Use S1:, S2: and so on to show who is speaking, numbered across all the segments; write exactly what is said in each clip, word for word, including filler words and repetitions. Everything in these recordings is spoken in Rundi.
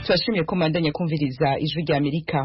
S1: Twashimye ko mandanya kumviriza ijwi rya Amerika.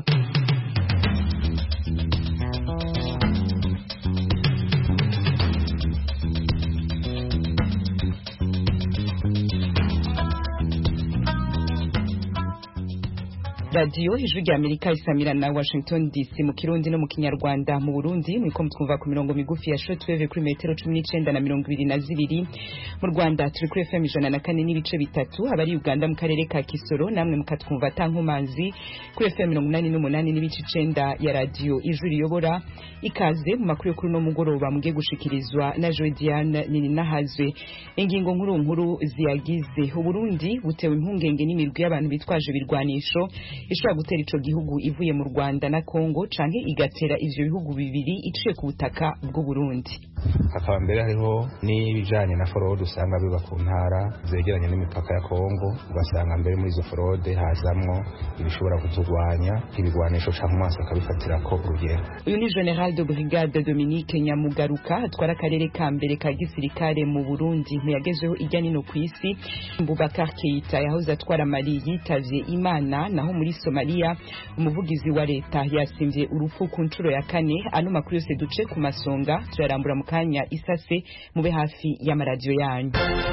S1: Radio ijwi rya Amerika isamira na Washington D C mu Kirundi no mu Kinyarwanda. Mu Burundi mwiko mutwumva ku mirongo migufi ya shortwave kuri metero cumi n'icenda na mirongo ibiri na zibiri. Mu Rwanda turi kuri F M ijana na kane n'ibice bitatu, abari Uganda mu karere ka Kisoro namwe mukatwumva tankumanzi kuri F M mirongo inani n'umunani n'ibice icenda ya radio ijwi riyobora. Ikaze mu makuru yo kuri no mugoroba mugiye gushikirizwa na Jodiane Nininahazwe. Ingingo nkuru nkuru ziyagize Uburundi butewe impungenge n'imirwi y'abantu bitwaje birwanisho ishobora gutera ico gihugu ivuye mu Rwanda na Kongo canke igatera ivyo bihugu bibiri iciye ku butaka bw'u Burundi.
S2: Hakaba mbere hariho n'ibijanye na forode usanga biba ku ntara zegeranye n'imipaka ya Kongo, ugasanga mbere muri izo forode hazamwo ibishobora kuturwanya ibigwanisho canke amaso akabifatira ko urugero.
S1: Uyu ni General de Brigade Dominique Nyamugaruka atwara akarere ka mbere ka gisirikare mu Burundi muyagezeho ijya nino kw'isi. Boubacar Keita yahoze atwara Mali yitavye Imana, naho muri Somalia umuvugizi wa leta yasimvye urupfu ku ncuro ya kane. Ano makuru yose duce ku masonga turarambura mu kanya isase, mube hafi y'amaradiyo yanyu.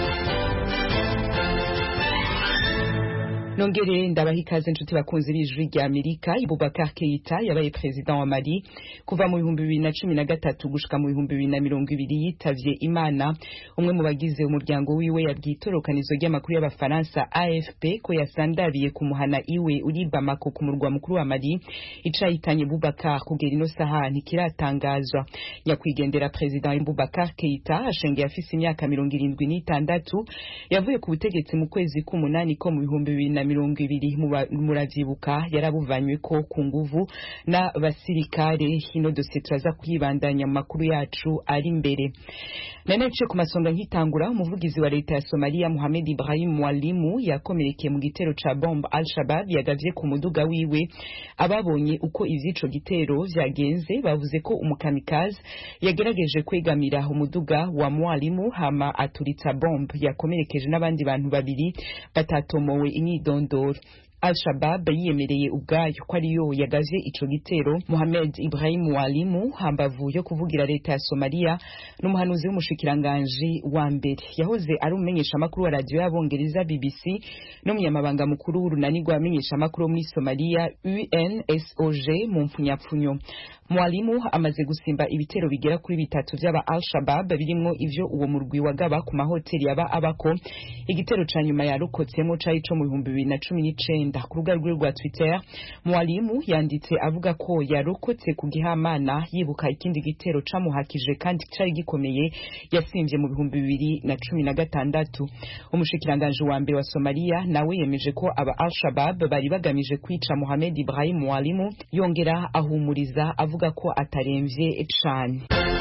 S1: Nongere ndabaha ikaze nshuti bakunzi b'ijwi rya Amerika. Boubacar Keita yabaye president wa Mali kuva mu bihumbi bibiri na cumi na gatatu gushika mu bihumbi bibiri na mirongo ibiri yitavye Imana. Umwe mu bagize umuryango wiwe yabwiye itorokanizo ry'amakuru y'abafaransa A F P ko yasandabiye kumuhana iwe uri Bamako ku murwa mukuru wa Mali. Icahitanye Boubacar kugera ino saha ntikiratangazwa. Nyakwigendera president Boubacar Keita ashengeye afise imyaka mirongo irindwi n'itandatu, yavuye ku butegetsi mu kwezi k'umunani ko mu bihumbi bibiri na mirongo ibiri. Muravyibuka yarabuvanywe ko ku nguvu na basirikare. Hino dosiye turaza kwibandanya mu makuru yacu ari imbere. Nanece ku masonga nkitangura, umuvugizi wa leta ya Somalia Mohamed Ibrahim Mwalimu yakomerekeye mu gitero ca bombe Al-Shabaab yagavye ku muduga wiwe. Ababonye uko ivyico gitero vyagenze bavuze ko umukamikazi yagerageje kwegamira umuduga wa Mwalimu hama aturitsa bombe yakomerekeje n'abandi bantu babiri batatomowe imyidondoro. Al-Shabaab yiyemereye ubwayo ko ariyo yagavye ico gitero. Mohamed Ibrahim Mwalimu hambavu yo kuvugira leta ya Somalia n'umuhanuzi w'umushikiranganje wa mbere, yahoze ari umumenyesha makuru wa radio y'abongereza B B C n'umunyamabanga mukuru w'urunani rw'abamenyesha makuru muri Somalia U N S O G mu mfunyapfunyo. Mwalimu amaze gusimba ibitero bigera kuri bitatu by'aba Al-Shabaab birimwo ivyo uwo murwi wagaba ku mahoteli yaba abako. Igitero ca nyuma yarukotsemo cari co mu bihumbi bibiri na cumi n'icenda. Ku rubuga rwe rwa Twitter Mwalimu yanditse avuga ko yarokotse ku gihamana, yibuka ikindi gitero camuhakije kandi cari gikomeye yasimvye mu bihumbi bibiri na cumi na gatandatu. Umushikiranganje wa mbere wa Somalia nawe yemeje ko aba Al-Shabaab bari bagamije kwica Mohamed Ibrahim Mwalimu, yongera ahumuriza avuga ko ataremvye cane.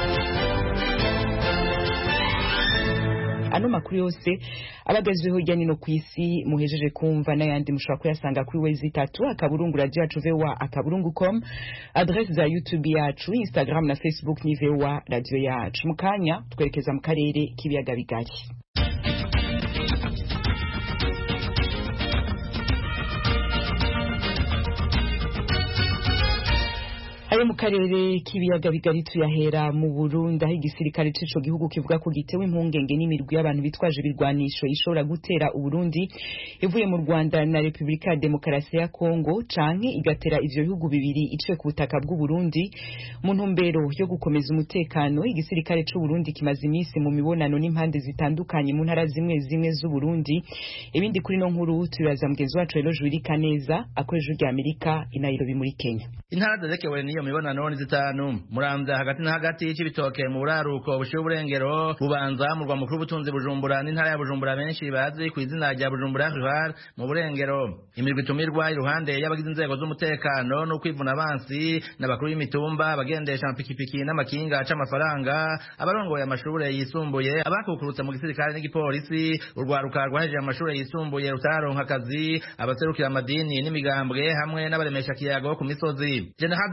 S1: Ano makuru yose abagezweho hirya nino kw'isi muhejeje kumva n'ayandi mushobora kuyasanga kuri wezi itatu akaburungu radio yacu V O A akaburungu com, adresse za YouTube yacu, Instagram na Facebook ni V O A radio yacu. Mukanya twerekeza mu karere k'ibiyaga bigari. Ayo mu karere k'ibiyaga bigari tuyahera mu Burundi, aho igisirikare c'ico gihugu kivuga ko gitewe impungenge n'imirwi y'abantu bitwaje birwanisho ishobora gutera Uburundi ivuye mu Rwanda na Republika ya Demokarasi ya Kongo canke igatera ivyo bihugu bibiri iciye ku butaka bw'u Burundi. Mu ntumbero yo gukomeza umutekano, igisirikare c'u Burundi kimaze imisi mu mibonano n'impande zitandukanye mu ntara zimwe zimwe z'u Burundi. Ibindi kuri no nkuru tubibaza mugenzi wacu Elo Jurika neza akoresha ijwi rya Amerika i Nairobi muri Kenya.
S3: Intara zerekewe niyo mibonano ni zitanu: Muramvya hagati na hagati y'ibitoke mu buraruko bushiye uburengero, Bubanza mu rwa mukuru butunzi Bujumbura n'intara ya Bujumbura benshi bazi ku izina rya Bujumbura Rival mu burengero. Imirwi tumirwa iruhande y'abagize inzego z'umutekano no kwivuna abansi n'abakuru y'imitumba bagendesha amapikipiki n'amakinga aca amafaranga, abarongoye amashure yisumbuye, abakukurutse mu gisirikare n'igipolisi, urwaruka rwahejeje amashure yisumbuye rutaronka akazi, abaserukira amadini n'imigambwe hamwe n'abaremesha kiyago ku misozi. General de Brigade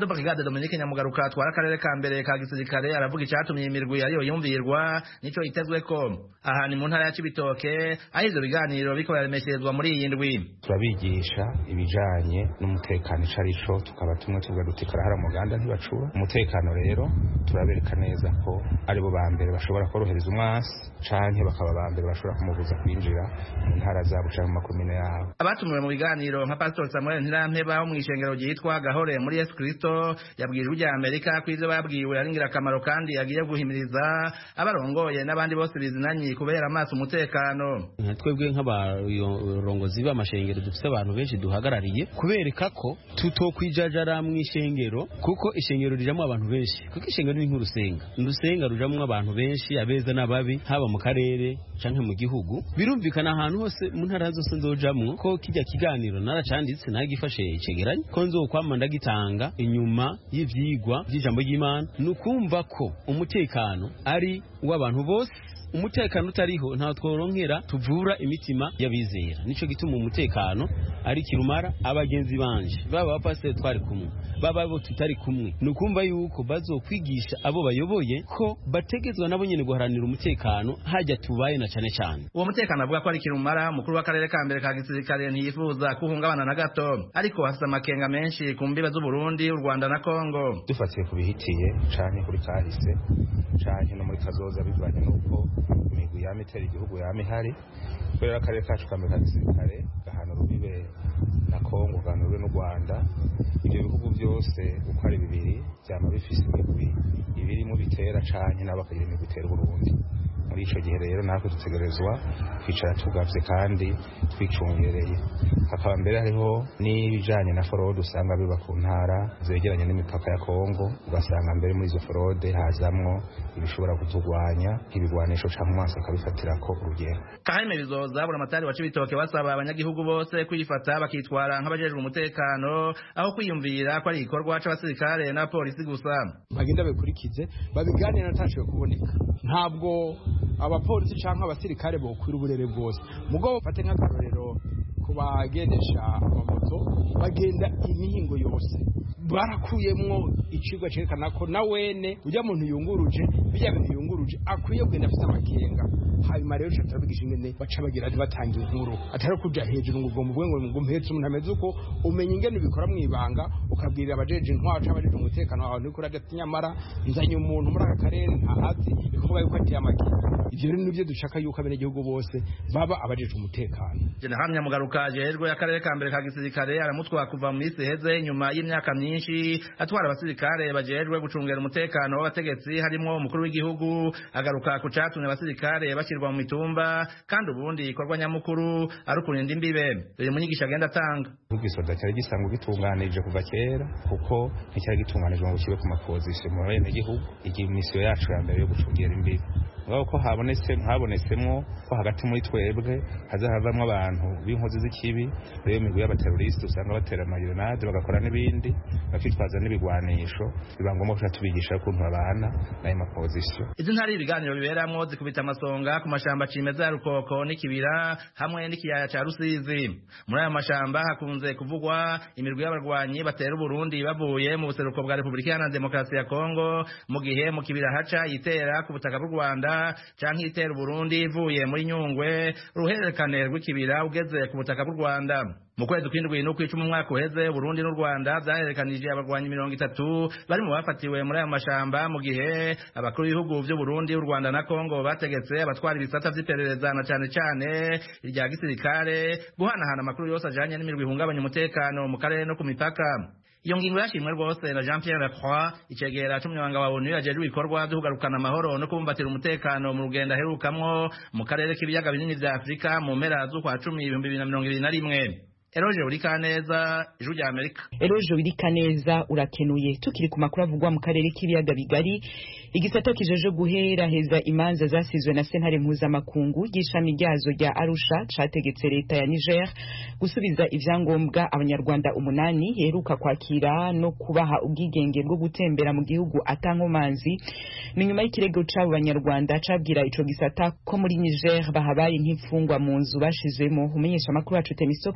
S3: General Dominique Nyamugaruka atwara akarere ka mbere ka gisirikare aravuga icyatumye imirwi ariyo yumvirwa nico itezweko. Aha ni mu ntara ya Cibitoke aho ivyo biganiro biko yaremesherezwa muri iyi ndwi.
S2: Turabigisha ibijanye n'umutekano icarico tukaba tumwe tuvuga duti karahara muganda ntibacura. Umutekano rero turabereka neza ko aribo ba mbere bashobora korohereza umwasi canke bakaba ba mbere bashobora kumubuza kwinjira mu ntara zabo canke mu makomine yabo.
S3: Abatumiwe mu biganiro nka Pastor Samuel Ntirampeba wo mu ishengero ryitwa Gahore muri Yesu Kristo yabwije ujya Amerika kw'ivyo babwiwe ari ngirakamaro kandi yagiye guhimiriza abarongoye n'abandi bose bizinanyi kubera amaso umutekano.
S4: Twebwe nk'abarongozi b'amashengero dufite abantu benshi duhagarariye kubereka ko tutokwijajara mu ishengero kuko ishengero rijamwe abantu benshi kuko ishengero ni nk'urusenga urusenga rujamwe abantu benshi abeza n'ababi haba mu karere canke mu gihugu birumvikana ahantu hose mu ntara zose nzojamwo ko kijya kiganiro naracanditse nagifashe icegeranye ko nzokwama ndagitanga inyuma y'ivyigwa by'ijambo ry'Imana nukumva ko umutekano ari w'abantu bose. Umutekano utariho nta tworonkera tuvura imitima y'abizera nico gituma umutekano ari kirumara abagenzi banje baba bapasiteri twari kumwe baba bo tutari kumwe nukumva yuko bazokwigisha abo bayoboye ko bategezwa nabo nyene guharanira umutekano hajya tubaye na cane cane.
S3: Uwo mutekano avuga ko ari kirumara mukuru w'akarere ka mbere ka gisirikare ntiyifuza kuhungabana na gato ariko hafite amakenga menshi ku mbibe z'u Burundi u Rwanda na Kongo.
S2: Dufatiye kubihitiye canke kuri kahise canke no muri kazoza bivanye nuko imigwi yamitera igihugu yamihari kubera akarere kacu ka mbere ka gisirikare gahana rubibe na Kongo gahana rubibe n'u Rwanda. Ibyo bihugu byose uko ari bibiri byama bifise imigwi ibiri mu bitera canke n'abakagira imigwi itera Burundi. Muri ico gihe rero natwe dutegerezwa kwicara tugavye kandi twicungereye. Hakaba mbere hariho n'ibijanye na forode usanga biba ku ntara zegeranye n'imipaka ya Kongo ugasanga mbere muri izo forode hazamwo ibishobora kutugwanya nk'ibigwanisho canke umwasi akabifatira ko urugero.
S3: Kaheme bizoza buri amatari wa Cibitoke basaba abanyagihugu bose kwifata bakitwara nk'abajejwe umutekano aho kwiyumvira ko ari igikorwa c'abasirikare na polisi gusa.
S5: Bagenda bekurikize babiganira natashoboye kuboneka. Ntabwo abapolisi canke abasirikare bokwira uburere bwose mugabo fate nk'akarorero kubagendesha amamoto bagenda imihingo yose barakuyemwo icigwa cerekana ko na wene ujya muntu yunguruje bijya bintu yunguruje akwiye kugenda afite amakenga. Hanyuma rero cyo turabigisha ingene baca bagira batanga inkuru atari kuja hejuru ngo ugomba ubwe ngo ngumpetse umuntu ameze uko umenya ingene bikora mwibanga ukabwirira abajeje ntwacu abajeje umutekano wawe niko uragati nyamara nzanye umuntu muri aka karere ntahazi bikuvuga yuko ati amakenga. Ivyo rero nivyo dushaka yuko abene gihugu bose baba abajeje umutekano.
S3: General Nyamugaruka jejwe y'akarere ka mbere ka gisirikare aramutwa kuva mu isi heze nyuma y'imyaka myinshi atwara abasirikare bajejwe gucungera umutekano w'abategetsi harimo umukuru w'igihugu agaruka ku catumye abasirikare bashyirwa mu mitumba kandi ubundi ikorwa nyamukuru ari ukurinda imbibe. Rero munyigisha agenda atanga
S2: ubwisoda cyari gisanzwe gitunganije kuva kera kuko nticyari gitunganije ngo kibe ku mapozisiyo mu bene gihugu. Iyi misiyo yacu ya mbere yo gucungera imbibe ngaho ko habonetse habonetsemwo ko hagati muri twebwe hazahavamwe abantu b'inkozi z'ikibi rero imigwi y'abateroriste usanga batera amayonade bagakora n'ibindi bakitwaza n'ibigwanisho biba ngombwa ko tubigisha ukuntu babana n'ayo mapozisiyo.
S3: Izi ntari ibiganiro biberamwo zikubita amasonga ku mashamba cimeza ya Rukoko n'Ikibira hamwe n'ikiyaya ca Rusizi. Muri ayo mashamba hakunze kuvugwa imirwi y'abarwanyi batera Burundi bavuye mu buseruko bwa Republika Iharanira Demokarasi ya Kongo mu gihe mu Kibira haca yitera ku butaka bw'u Rwanda canke itera Burundi ivuye muri Nyungwe ruhererekane rw'Ikibira ugeze ku butaka bw'u Rwanda. Mu kwezi kw'indwi no kw'icumi umwaka uheze Burundi n'u Rwanda vyaherekanije abarwanyi mirongo itatu bari mu bafatiwe muri ayo mashamba mu gihe abakuru b'ibihugu vy'u Burundi, u Rwanda na Kongo bategetse abatwara ibisata vy'iperereza na cane cane irya gisirikare guhanahana amakuru yose ajanye n'imirwi ihungabanya umutekano mu karere no ku mipaka. Iyo ngingo yashimwe rwose na Jean Pierre Lacroix icegera c'umunyamabanga wa ONU yajejwe ibikorwa vyo kugarukana amahoro no kubumbatira umutekano mu rugendo aherukamwo mu karere k'ibiyaga binini vya Afrika mu mpera z'ukwa cumi ibihumbi bibiri na mirongo ibiri na rimwe. Eroje Urikaneza, Ijwi rya Amerika.
S1: Eroje Urikaneza urakenuye. Tukiri ku makuru avugwa mu karere k'ibiyaga bigari, igisata kijeje guhera heza imanza zasizwe na sentare mpuzamakungu y'ishami ryazo rya Arusha categetse leta ya Niger gusubiza ivyangombwa abanyarwanda umunani heruka kwakira no kubaha ubwigenge bwo gutembera mu gihugu atankomanzi. Ni nyuma y'ikirego c'abo banyarwanda cabwira ico gisata ko muri Niger bahabaye nk'imfungwa mu nzu bashizemo. Umenyesha makuru wacu Temistoke Mutije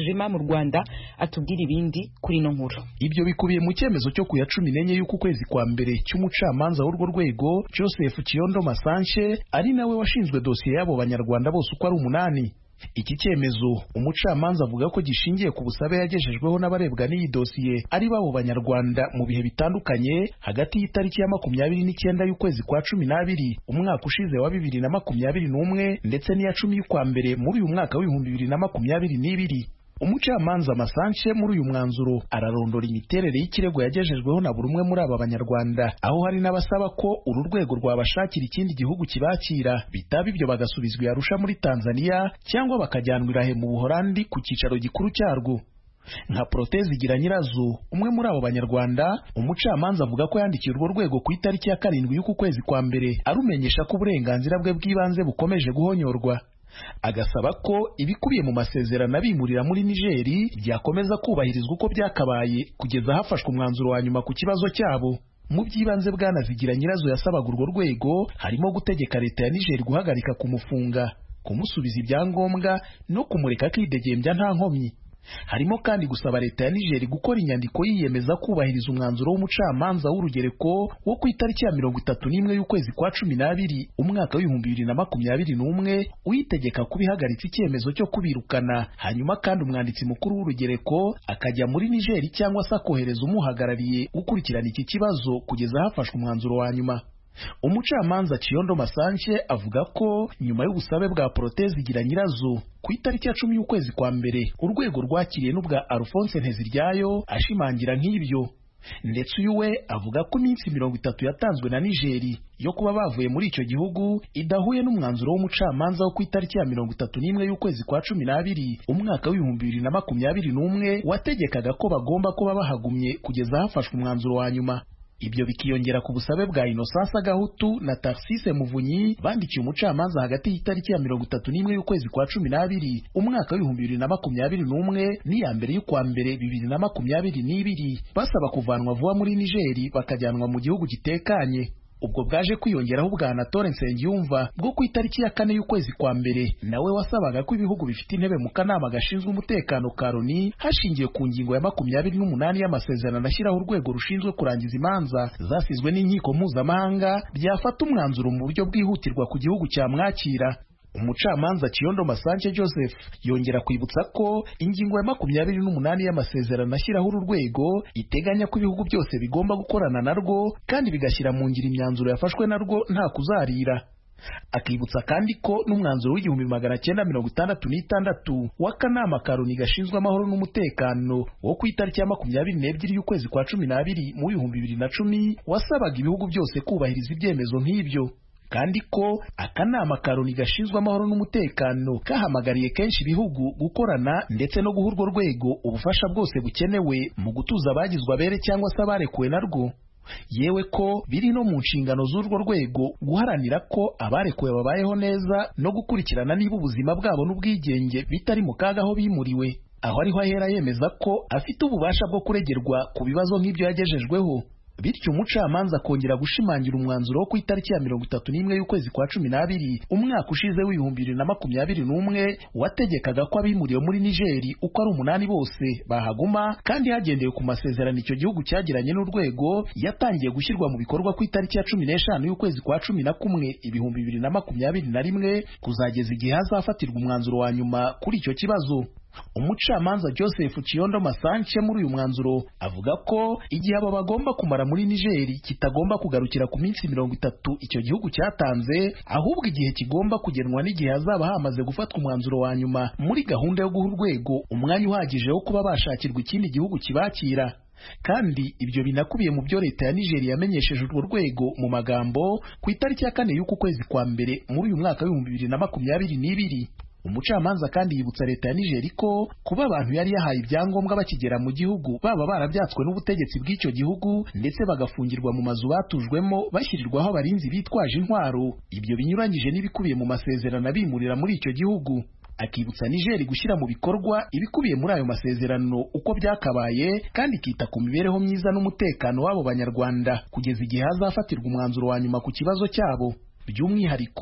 S1: Mwijima mu Rwanda atubwira ibindi kuri no nkuru.
S6: Ibyo bikubiye mu cyemezo cyo ku ya cumi n'enye y'uku kwezi kwa mbere cy'umucamanza w'urwo rwego Joseph Kiondo Masanche ari nawe washinzwe dosiye y'abo banyarwanda bose uko ari umunani. Iki cyemezo umucamanza avuga ko gishingiye ku busabe yagejejweho n'abarebwa n'iyi dosiye ari babo banyarwanda mu bihe bitandukanye hagati y'itariki ya makumyabiri n'icyenda y'ukwezi kwa cumi n'abiri umwaka ushize wa bibiri na makumyabiri n'umwe ndetse n'iya cumi y'ukwa mbere muri uyu mwaka w'ibihumbi bibiri na makumyabiri n'ibiri. Umucamanza Masanche muri uyu mwanzuro ararondora imiterere y'ikirego yagejejweho na buri umwe muri aba banyarwanda, aho hari n'abasaba ko uru rwego rwabashakira ikindi gihugu kibakira, bitaba ibyo bagasubizwa Arusha muri Tanzania cyangwa bakajyanwa Irahe mu Buholandi ku cyicaro gikuru cyarwo. Nka Proteze Igira Nyirazo, umwe muri abo banyarwanda, umucamanza avuga ko yandikiye urwo rwego ku itariki ya karindwi y'uku kwezi kwa mbere arumenyesha ko uburenganzira bwe bw'ibanze bukomeje guhonyorwa, agasaba ko ibikubiye mu masezerano abimurira muri Nigeri byakomeza kubahirizwa uko byakabaye kugeza hafashwe umwanzuro wa nyuma ku kibazo cyabo. Mu by'ibanze Bwana Zigira Nyirazo yasabaga urwo rwego harimo gutegeka leta ya Nigeri guhagarika kumufunga, kumusubiza ibyangombwa no kumureka akidegembya nta nkomyi. Harimo kandi gusaba leta ya Nigeri gukora inyandiko yiyemeza kubahiriza umwanzuro w'umucamanza w'urugereko wo ku itariki ya mirongo itatu n'imwe y'ukwezi kwa cumi n'abiri umwaka w'ibihumbi bibiri na makumyabiri n'umwe uyitegeka kubihagaritsa icyemezo cyo kubirukana, hanyuma kandi umwanditsi mukuru w'urugereko akajya muri Nigeri cyangwa se akohereza umuhagarariye gukurikirana iki kibazo kugeza hafashwe umwanzuro wa nyuma. Umucamanza Kiondo Masanche avuga ko nyuma y'ubusabe bwa Proteze Igira Nyirazo ku itariki ya cumi y'ukwezi kwa mbere urwego rwakiriye n'ubwa Alphonse Nteziryayo ashimangira nk'ibyo, ndetse uyu we avuga ko iminsi mirongo itatu yatanzwe na Nigeri yo kuba bavuye muri icyo gihugu idahuye n'umwanzuro w'umucamanza wo ku itariki ya mirongo itatu n'imwe y'ukwezi kwa cumi n'abiri umwaka w'ibihumbi bibiri na makumyabiri n'umwe wategekaga ko bagomba kuba bahagumye kugeza hafashwe umwanzuro wa nyuma. Ibyo bikiyongera ku busabe bwa Innocence Gahutu na Tarsise Muvunyi bandikiye umucamanza hagati y'itariki ya mirongo itatu n'imwe y'ukwezi kwa cumi n'abiri umwaka w'ibihumbi bibiri na makumyabiri n'umwe n'iya mbere y'ukwa mbere bibiri na makumyabiri n'ibiri basaba kuvanwa vuba muri Nigeri bakajyanwa mu gihugu gitekanye. Ubwo bwaje kwiyongeraho bwa Anatole Nsengiyumva bwo ku itariki ya kane y'ukwezi kwa mbere nawe wasabaga ko ibihugu bifite intebe mu kanama gashinzwe umutekano ka Loni hashingiye ku ngingo ya makumyabiri n'umunani y'amasezerano ashyiraho urwego rushinzwe kurangiza imanza zasizwe n'inkiko mpuzamahanga byafata umwanzuro mu buryo bwihutirwa ku gihugu cyamwakira. Umucamanza Kiondo Masanche Joseph yongera kwibutsa ko ingingo ya makumyabiri n'umunani y'amasezerano ashyiraho uru rwego iteganya ko ibihugu byose bigomba gukorana narwo kandi bigashyira mu ngiro imyanzuro yafashwe narwo nta kuzarira. Akibutsa kandi ko n'umwanzuro w'igihumbi magana cyenda mirongo itandatu n'itandatu w'akanama ka Loni gashinzwe amahoro n'umutekano wo ku itariki ya makumyabiri n'ebyiri y'ukwezi kwa cumi n'abiri mu bihumbi bibiri na cumi wasabaga ibihugu byose kubahiriza ibyemezo nk'ibyo, kandi ko akanama ka Loni gashinzwe amahoro n'umutekano kahamagariye kenshi ibihugu gukorana ndetse no guha urwo rwego ubufasha bwose bukenewe mu gutuza abagizwe abere cyangwa se abarekuwe narwo, yewe ko biri no mu nshingano z'urwo rwego guharanira ko abarekuwe babayeho neza no gukurikirana niba ubuzima bwabo n'ubwigenge bitari mu kaga aho bimuriwe. Aho ariho ahera yemeza ko afite ububasha bwo kuregerwa ku bibazo nk'ibyo yagejejweho. Bityo umucamanza kongera gushimangira umwanzuro wo ku itariki ya mirongo itatu n'imwe y'ukwezi kwa cumi n'abiri umwaka ushize w'ibihumbi bibiri na makumyabiri n'umwe wategekaga ko abimuriwe muri Nigeri uko ari umunani bose bahaguma, kandi hagendewe ku masezerano icyo gihugu cyagiranye n'urwego yatangiye gushyirwa mu bikorwa ku itariki ya cumi n'eshanu y'ukwezi kwa cumi na kumwe ibihumbi bibiri na makumyabiri na rimwe kuzageza igihe hazafatirwa umwanzuro wa nyuma kuri icyo kibazo. Umucamanza Joseph Kiondo Masanche muri uyu mwanzuro avuga ko igihe aba bagomba kumara muri Nigeri kitagomba kugarukira ku minsi mirongo itatu icyo gihugu cyatanze, ahubwo igihe kigomba kugenwa n'igihe hazaba hamaze gufatwa umwanzuro wa nyuma muri gahunda yo guha urwego umwanya uhagije wo kuba bashakirwa ikindi gihugu kibakira. Kandi ibyo binakubiye mu byo leta ya Nigeri yamenyesheje urwo rwego mu magambo ku itariki ya kane y'uku kwezi kwa mbere muri uyu mwaka w'ibihumbi bibiri na makumyabiri n'ibiri. Umucamanza kandi yibutsa leta ya Nigeri ko kuba abantu yari yahaye ibyangombwa bakigera mu gihugu baba barabyatswe n'ubutegetsi bw'icyo gihugu ndetse bagafungirwa mu mazu batujwemo bashyirirwaho abarinzi bitwaje intwaro, ibyo binyuranyije n'ibikubiye mu masezerano abimurira muri icyo gihugu. Akibutsa Nigeri gushyira mu bikorwa ibikubiye muri ayo masezerano uko byakabaye kandi kita ku mibereho myiza n'umutekano w'abo banyarwanda kugeza igihe hazafatirwa umwanzuro wa nyuma ku kibazo cyabo. By'umwihariko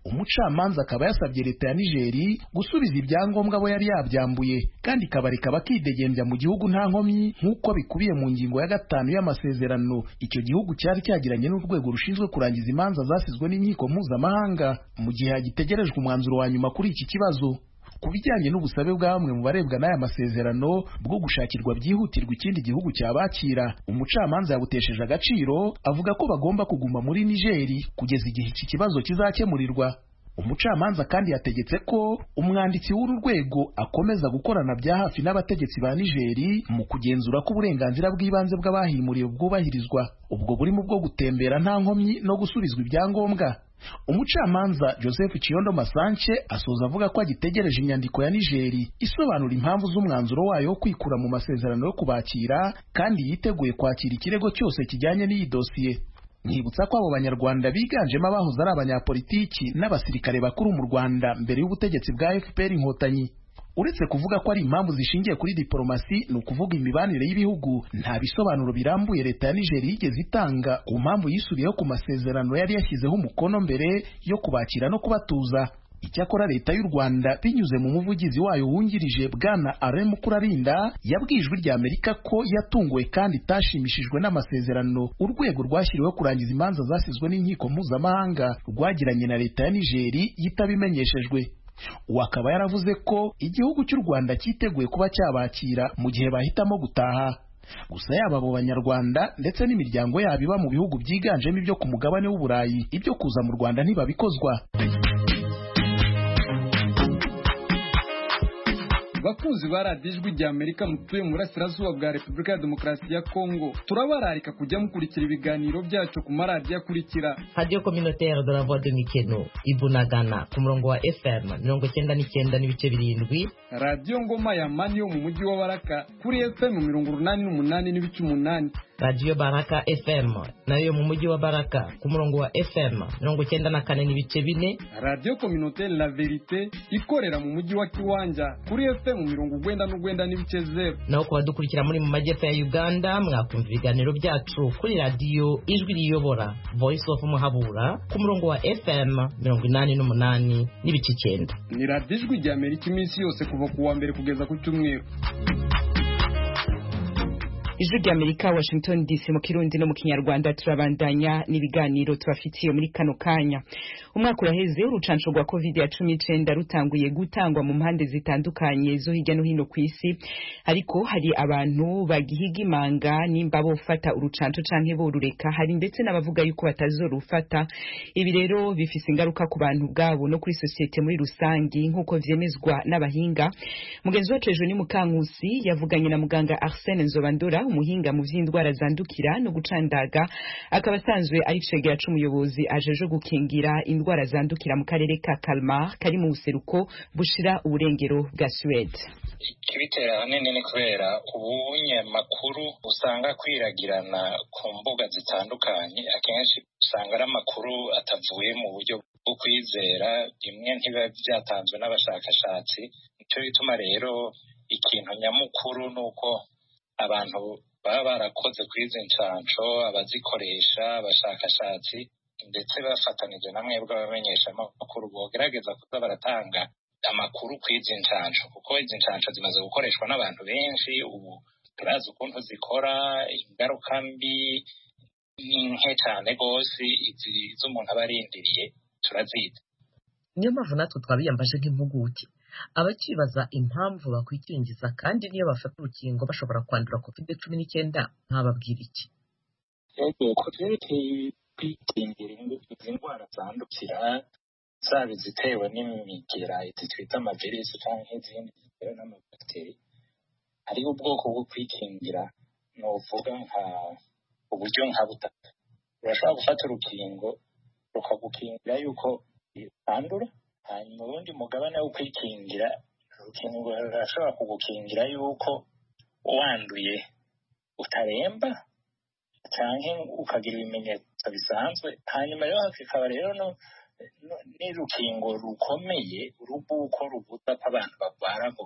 S6: umucamanza akaba yasabye leta ya Nigeri gusubiza ibyangombwa abo yari yabyambuye kandi ikabareka bakidegembya mu gihugu nta nkomyi nk'uko bikubiye mu ngingo ya gatanu y'amasezerano icyo gihugu cyari cyagiranye n'urwego rushinzwe kurangiza imanza zasizwe n'inkiko mpuzamahanga mu gihe hagitegerejwe umwanzuro wa nyuma kuri iki kibazo. Ku bijyanye n'ubusabe bwa bamwe mu barebwa n'aya masezerano bwo gushakirwa byihutirwa ikindi gihugu cyabakira, umucamanza yabutesheje agaciro avuga ko bagomba kuguma muri Nigeri kugeza igihe iki kibazo kizakemurirwa. Umucamanza kandi yategetse ko umwanditsi w'uru rwego akomeza gukorana bya hafi n'abategetsi ba Nigeri mu kugenzura ko uburenganzira bw'ibanze bw'abahimuriwe bwubahirizwa, ubwo burimo bwo gutembera nta nkomyi no gusubizwa ibyangombwa. Umucamanza Joseph Chiondo Masanche asoza avuga ko agitegereje inyandiko ya Nigeri isobanura impamvu z'umwanzuro wayo wo kwikura mu masezerano yo kubakira kandi yiteguye kwakira ikirego cyose kijyanye n'iyi dosiye. Nkibutsa ko abo banyarwanda biganjemo abahoze ari abanyapolitiki n'abasirikare bakuru mu Rwanda mbere y'ubutegetsi bwa F P R Inkotanyi. Uretse kuvuga ko ari impamvu zishingiye kuri diplomasi ni ukuvuga imibanire y'ibihugu, nta bisobanuro birambuye leta ya Nigeria yigeze itanga ku mpamvu yisubiyeho ku masezerano yari yashyizeho umukono mbere yo kubakira no kubatuza. Icyakora leta y'u Rwanda binyuze mu muvugizi wayo wungirije bwana Alain Mukurarinda yabwiye Ijwi rya Amerika ko yatunguwe kandi itashimishijwe n'amasezerano urwego rwashyiriweho kurangiza imanza zasizwe n'inkiko mpuzamahanga rwagiranye na leta ya Nigeria yitabimenyeshejwe. Wakaba yaravuze ko igihugu cy'u Rwanda cyiteguye kuba cyabakira mu gihe bahitamo gutaha. Gusa yaba abo banyarwanda ndetse n'imiryango yabo iba mu bihugu byiganjemo ibyo ku mugabane w'Uburayi ibyo kuza mu Rwanda ntibabikozwa.
S7: Bakunzi ba radiyo Ijwi rya Amerika mutuye mu burasirazuba bwa Repubulika ya Demokarasi ya Kongo, turabararika kujya mukurikira ibiganiro byacu ku maradiyo akurikira:
S8: Radio Communautaire de la Voix de Mikeno Ibunagana ku murongo wa F M mirongo icyenda n'icyenda n'ibice birindwi,
S7: Radio Ngoma ya Mani yo mu mujyi wa Baraka kuri F M mirongo urunani n'umunani n'ibice umunani,
S8: Radio Baraka F M nayo mu mujyi wa Baraka ku murongo wa F M mirongo icyenda na kane n'ibice bine,
S7: Radio Communautaire La Verite ikorera mu mujyi wa Kiwanja kuri F M mirongo urwenda n'urwenda n'ibice zero.
S8: Naho kuba dukurikira muri mu majyepfo ya Uganda mwakumva ibiganiro byacu kuri Radio Ijwi riyobora Voice of Muhabura ku murongo wa F M mirongo inani n'umunani n'ibice icyenda.
S7: Ni Radio Ijwi rya Amerika iminsi yose kuva ku wa mbere kugeza ku cyumweru.
S1: Ijwi rya Amerika Washington D C mu Kirundi no mu Kinyarwanda turabandanya n'ibiganiro tubafitiye muri kano kanya. Umwaka uraheze urucanco rwa covid ya cumi n'icyenda rutanguye gutangwa mu mpande zitandukanye zo hirya no hino ku isi, ariko hari abantu bagihigimanga nimba bofata urucanco canke borureka, hari ndetse n'abavuga yuko batazorufata. Ibi rero bifise ingaruka ku bantu bwabo no kuri societe muri rusangi nkuko vyemezwa n'abahinga. Mugenzi wacu Ejo ni Mukankusi yavuganye na muganga Arsene Nzobandora, umuhinga mu vy'indwara zandukira no gucandaga, akaba asanzwe ari cegera c'umuyobozi ajeje gukingira indwara zandukira mu karere ka Kalmar kari mu buseruko bushira uburengero bwa Suède.
S9: Kibitera hanene ne kubera ubunyamakuru usanga kwiragirana ku mbuga zitandukanye, akenshi usanga ari amakuru atavuye mu buryo bwo kwizera, imwe ntiba byatanzwe n'abashakashatsi. Nicyo bituma rero ikintu nyamukuru nuko abantu baba barakoze kwiza incanco, abazikoresha, abashakashatsi ndetse bafatanije na mwebwe abamenyesha amakuru bogerageza kuza baratanga amakuru kwiza incanco, kuko izi ncanco zimaze gukoreshwa n'abantu benshi. Ubu turazi ukuntu zikora, ingaruka mbi ni nke cyane rwose, izi z'umuntu aba arindiriye turazizi.
S8: Niyo mpamvu natwe twabiyambaje nk'impuguke abakibaza impamvu bakwikingiza kandi niyo bafata urukingo bashobora kwandura covid cumi n'icyenda nkababwira iki?
S9: Yego, ko vyerekeye kwikingira izi ndwara zandukira, zaba izitewe n'imigera izi twita amavirisi canke izindi zitewe n'amabakiteri, hariho ubwoko bwo kwikingira novuga nka uburyo nka butatu. Urashobora gufata urukingo rukagukingira yuko utandura, hanyuma ubundi mugabane wo kwikingira urukingo rurashobora kugukingira yuko wanduye utaremba canke ukagira ibimenyetso bisanzwe. Hanyuma rero hakaba rero no n'urukingo rukomeye urubuko rubuza ko abantu barwara ngo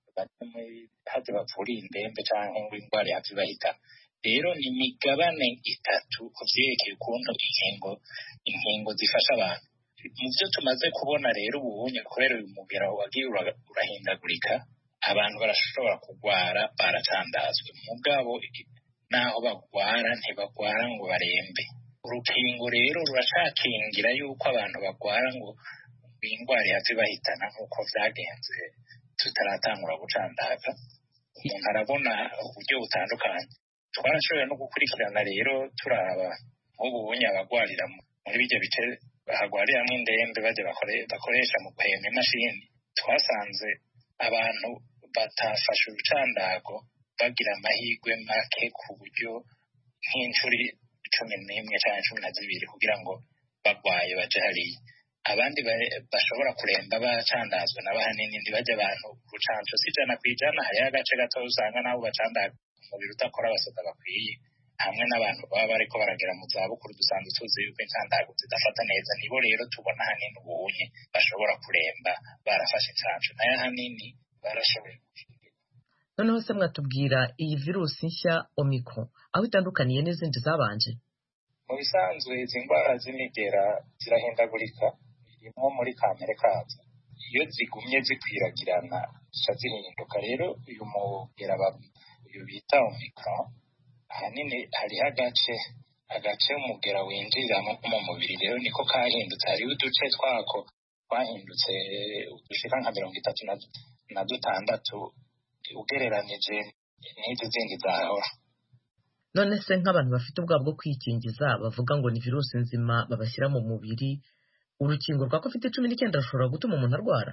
S9: haje bapfura indembe canke ngo indwara yaje bahita. Rero ni imigabane itatu ku vyerekeye ukuntu inkingo inkingo zifasha abantu. mu byo tumaze kubona rero ubunye kubera uyu mugera wagiye urahindagurika abantu barashobora kurwara baracandazwe mugabo naho bagwara ntibagwara ngo barembe urukingo rero ruracakingira yuko abantu bagwara ngo indwara yaje bahitana nk'uko vyagenze tutaratangura gucandaga umuntu arabona uburyo butandukanye twarashoboye no gukurikirana rero turaba nk'ubunye abagwarira muri bijya bice bahagwariramwo indembe baje bakoresha mu guhema imashini twasanze abantu batafashe urucandago bagira amahirwe make ku buryo nk'incuri cumi n'imwe cyangwa cumi na zibiri kugira ngo bagwaye baje hariya abandi bashobora kuremba bacandazwa n'abahanini ntibajya abantu urucanco si ijana ku ijana hariho agace gato usanga nabo bacandaga umubiri udakora abasoda bakwiye hamwe n'abantu baba bariko baragera mu zabukuru dusanzwe tuzi yuko incandago zidafata neza nibo rero tubona hanini ubunye bashobora kuremba barafashe incanco nayo hanini barashoboye gukingira.
S8: Noneho se mwatubwira iyi virusi nshya Omicron aho itandukaniye n'izindi zabanje?
S9: Mu bisanzwe izi ndwara z'imigera zirahindagurika irimo muri kamere kazo iyo zigumye zikwiragirana zica zihinduka rero uyu mugera uyu bita Omicron ahanini hariho agace agace umugera winjiriramo mu mubiri rero niko kahindutse hariho uduce twako twahindutse udushika nka mirongo itatu na dutandatu ugereranije n'izi zindi zahora.
S8: None se nk'abantu bafite ubwabo bwo kwikingiza bavuga ngo ni virusi nzima babashyira mu mubiri urukingo rwa covid cumi n'icyenda rushobora gutuma umuntu arwara?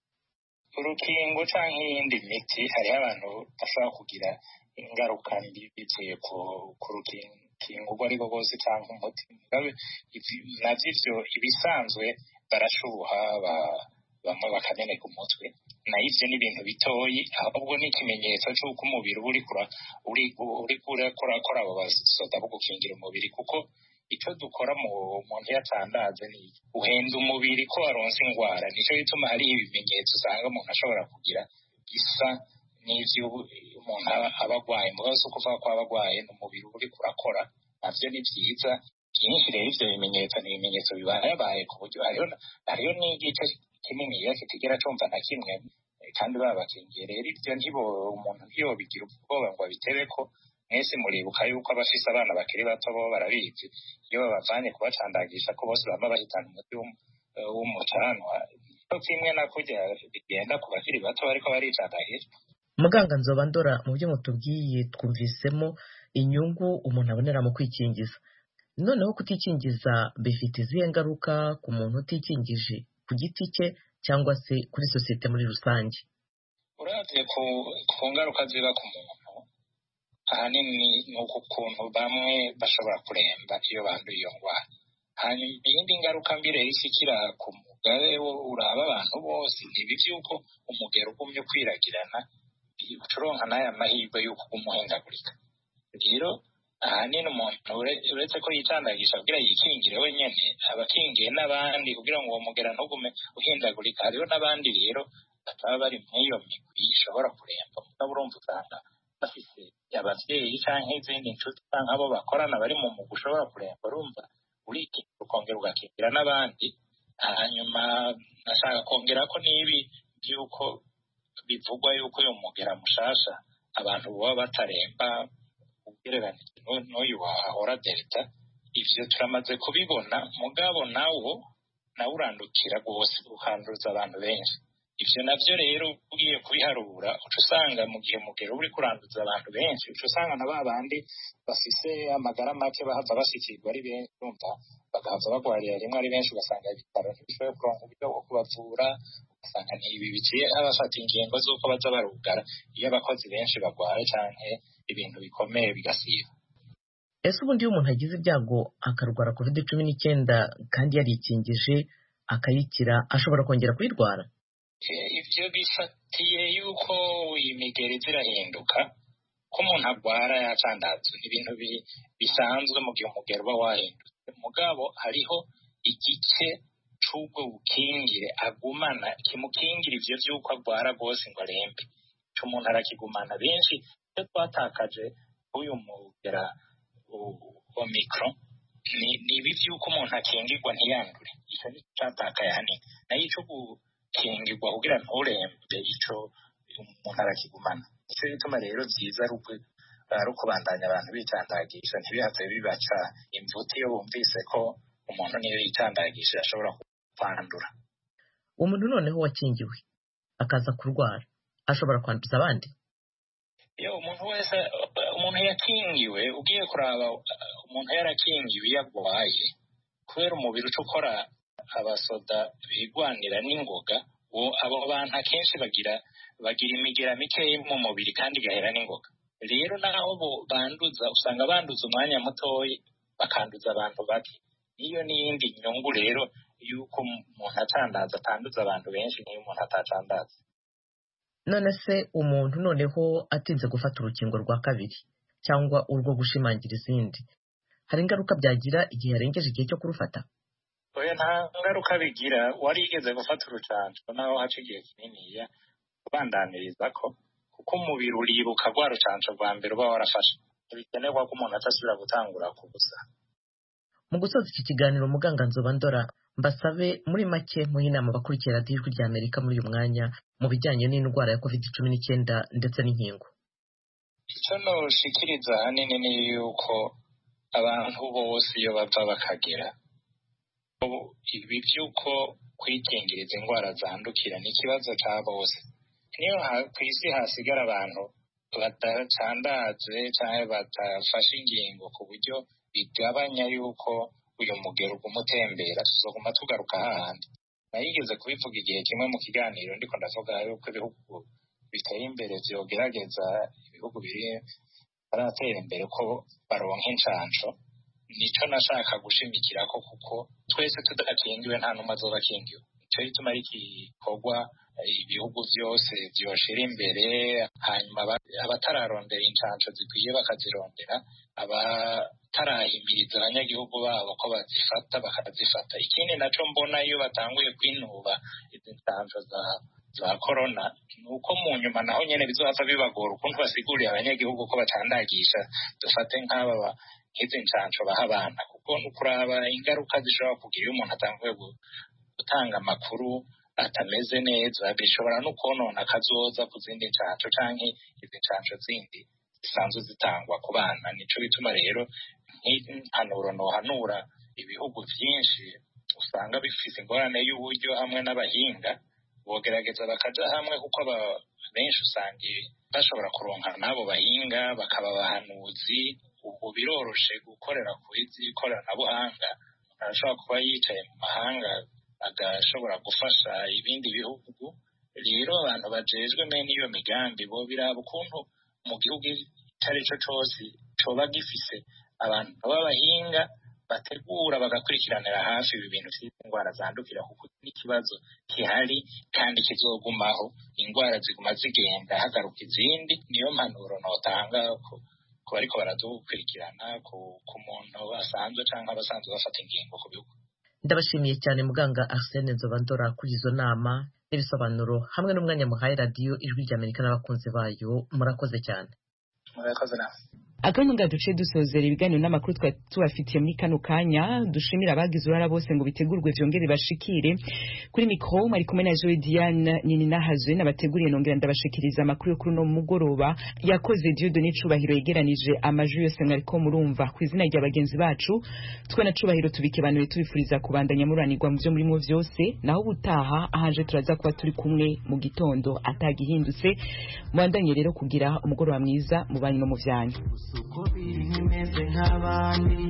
S9: Urukingo canke iyindi miti hariho abantu bashobora kugira ingaruka mbi bivuye ku rukingo urwo ariko rwose canke umuti navyo ivyo ibisanzwe barashuha bamwe bakameneka umutwe nayo ivyo ni ibintu bitoyi ahubwo ni ikimenyetso c'uko umubiri uri kurakora abo basoda bo gukingira umubiri kuko icyo dukora mu muntu yatandaze ni uhenda umubiri ko waronse ingwara nicyo gituma hari ibimenyetso usanga umuntu ashobora kugira isa n'ivyo umuntu aba agwaye mugabo si ukuvuga ko aba agwaye n'umubiri uri kurakora navyo ni vyiza byinshi rero ivyo bimenyetso ni ibimenyetso bibayabaye ku buryo hariyo n'igice kinini kitigera cumva na kimwe kandi babakingiye rero ivyo ntibo umuntu ntiyobigira ubwoba ngo abitereko mwese muribuka yuko abafise abana bakiri bato bo barabizi iyo babavanye kubacandagisha ko bose baba bahitana umuti w'umucanwa cyo kimwe na kurya bigenda ku bakiri bato bariko baricandagisha.
S8: Muganga Nzobandora mu byo mutubwiye twumvisemo inyungu umuntu abonera mu kwikingiza noneho kutikingiza bifite izihe ngaruka ku muntu utikingije ku giti cye cyangwa se kuri sosiyete muri rusange?
S9: Uravye ku ngaruka ziba ku muntu ahanini ni ukuntu bamwe bashobora kuremba iyo banduye iyo ndwara hanyuma iyindi ngaruka mbi rero ishikira ku mugabe uraba abantu bose ntibi vy'uko umugero ugumye kwiragirana ucuronka n'aya mahirwe y'uko umuhindagurika rero ahanini umuntu uretse ko yicandagisha kugira yikingire wenyene abakingiye n'abandi kugira ngo uwo mugera ntugume uhindagurika hariho n'abandi rero bataba bari mw'iyo migwi ishobora kuremba mugabo urumva usanga bafise abavyeyi canke izindi nshuti canke abo bakorana bari mu mugwi ushobora kuremba urumva urikingira ukongera ugakingira n'abandi hanyuma nashaka kongera ko n'ibi by'uko bivugwa yuko uyu mugera mushasha abantu baba bataremba ugereranije n'uyu wahora delta ivyo turamaze kubibona mugabo nawo nawe urandukira rwose ukanduza abantu benshi ivyo navyo rero ugiye kubiharura uca usanga mu gihe mugero uri kuranduza abantu benshi uca usanga na babandi bafise amagara make bahava bashikirwa ari benshi urumva bagahava bagwarira rimwe ari benshi ugasanga ibitaro ntibishoboye kuronka uburyo bwo kubavura ugasanga ntibi biciye abafata ingingo z'uko baza barugara iyo abakozi benshi bagwaye canke ibintu bikomeye bigasiba.
S8: Ese ubundi iyo umuntu agize ibyago akarwara covid cumi n'icyenda kandi yarikingije akayikira ashobora kongera kuyirwara?
S9: Ivyo bifatiye yuko imigeri zirahinduka ko umuntu agwara yacandazwe ibintu bisanzwe mu gihe umugero uba wahindutse mugabo hariho igice c'ubwo bukingire agumana kimukingira ivyo vy'uko agwara rwose ngo arembe ico umuntu arakigumana benshi iyo twatakaje uyu mugera Omicron ni ni ibi by'uko umuntu akingirwa ntiyandure icyo ni cyatakaye hanini nayo icyo gukingirwa kugira nturembe icyo umuntu arakigumana nicyo bituma rero byiza ari ukubandanya abantu bicandagisha ntibihave bibaca imvuti iyo bumvise ko umuntu niyo yicandagisha ashobora kwandura.
S8: Umuntu noneho wakingiwe akaza kurwara ashobora kwanduza abandi?
S9: Iyo umuntu wese umuntu yakingiwe ugiye kuraba umuntu yarakingiwe yagwaye kubera umubiri uco ukora abasoda bigwanira n'ingoga abo bantu akenshi bagira bagira imigera mikeyi mu mubiri kandi gahera n'ingoga. Rero naho bo banduza usanga banduza umwanya mutoyi bakanduza abantu bake. Niyo n'iyindi nyungu rero yuko umuntu atandaza atanduza abantu benshi niyo umuntu atatandaza.
S8: None se umuntu noneho atinze gufata urukingo rwa kabiri cyangwa urwo gushimangira izindi hari ingaruka byagira igihe yarengeje igihe cyo kurufata?
S9: Oya nta ngaruka bigira warigeze gufata urucanco naho haca igihe kininiya kubandaniriza ko kuko umubiri uribuka rwa rucanco rwa mbere uba warafashe ntibikenerwa ko umuntu atasubira gutangura kubusa.
S8: Mu gusoza iki kiganiro muganga Nzobandora mbasabe muri make muhe inama abakurikira Ijwi rya Amerika muri uyu mwanya mu bijyanye n'indwara ya covid cumi n'icyenda ndetse n'inkingo.
S9: Icyo noshikiriza hanini ni yuko abantu bose iyo bava bakagera ibi by'uko kwikingiriza indwara zandukira ni ikibazo cya bose. Niyo ku isi hasigara abantu badacandaze cyangwa badafashe ingingo ku buryo bigabanya yuko uyu mugero ugumutembera tuzoguma tugaruka hahandi. Nayigeze kubivuga igihe kimwe mu kiganiro ndiko ndavuga yuko ibihugu biteye imbere vyogerageza ibihugu biri baratera imbere ko baronka incanco. Nico nashaka gushimikirako kuko twese tudakingiwe nta numwe azobakingiwe. Ico gituma ari igikorwa ibihugu vyose vyoshira imbere hanyuma abatararondera incanco zikwiye bakazirondera abatarahimiriza abanyagihugu babo ko bazifata bakazifata. Ikindi naco mbona iyo batanguye kwinuba izi ncanco za za corona nuko mu nyuma naho nyene bizohava bibagora ukuntu basiguriye abanyagihugu ko bacandagisha dufate nk'aba nk'izi ncanco baha abana kuko nukuraba ingaruka zishobora kugira iyo umuntu atanguye gutanga amakuru atameze neza bishobora no konona kazoza ku zindi ncanco canke izi ncanco zindi zisanzwe zitangwa ku bana. Nico bituma rero nk'impanuro nohanura ibihugu vyinshi usanga bifise ingorane y'uburyo hamwe n'abahinga bogerageza bakaja hamwe kuko benshi usanga bashobora kuronka n'abo bahinga bakaba abahanuzi. Ubu biroroshe gukorera ku izi ikoranabuhanga arashobora kuba yicaye mu mahanga agashobora gufasha ibindi bihugu. Rero abantu bajejwe mene iyo migambi bo biraba ukuntu mu gihugu cyari cyo cyose coba gifise abantu b'abahinga bategura bagakurikiranira hafi ibi bintu by'indwara zandukira kuko n'ikibazo kihari kandi kizogumaho. Indwara ziguma zigenda hagaruka izindi. Niyo mpanuro notanga ko ko bariko baradukurikirana ku ku muntu asanzwe cyangwa abasanzwe bafata ingingo ku bihugu.
S8: Ndabashimiye cyane muganga Arsene Nzobandora kuri izo nama n'ibisobanuro hamwe n'umwanya muhaye radiyo Ijwi rya Amerika n'abakunzi bayo. Murakoze cyane.
S9: Murakoze nawe.
S1: Akanyunga duce dusozera ibiganiro n'amakuru twa tubafitiye muri kano kanya. Dushimira abagize urara bose ngo bitegurwe vyongere bashikire kuri mikro mari kumwe na Joy Diane nini nahazwe n'abateguriye nongera ndabashikiriza amakuru yo kuri no mugoroba yakoze Dieudonné Cubahiro yegeranije amajwi yose mwariko murumva ku izina rya bagenzi bacu twe na Cubahiro tubikebanuye tubifuriza kubandanya muranirwa mu byo murimo vyose naho butaha ahanje turaza kuba turi kumwe mu gitondo atagihindutse. Mwandanye rero kugira umugoroba mwiza mu banyu no mu vyanyu.
S10: Uko biri nimeze nk'abandi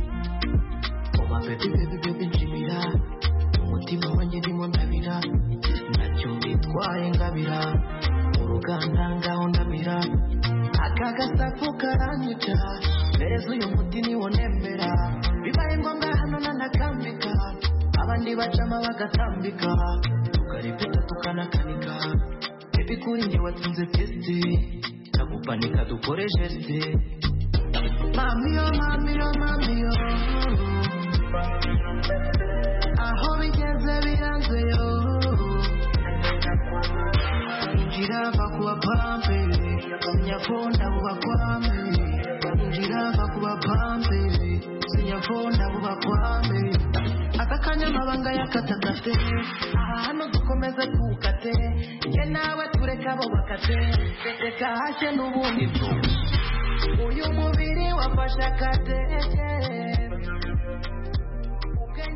S10: Oma baby baby baby njibira umutima wanjye ndimo ndabira nacyo bitwaye ngabira uruganda ngaho ndabira aka gasapu karanyica mberezo uyu muti niwo nembera bibaye ngombwa hano nanakambika abandi bacama bagatambika tukaripita tukanakanika baby kuri njye watsinze testi takupanika dukoreshe ste mami yo mami yo mami yo aho bigeze biranze yo injira bakuba pampe sinyakunda buba kwame injira bakuba pampe sinyakunda amabanga y'akatakate aha hano dukomeze kukate njye nawe tureka abo bakate reka hashye n'ubundi uyu mubiri wafashe akate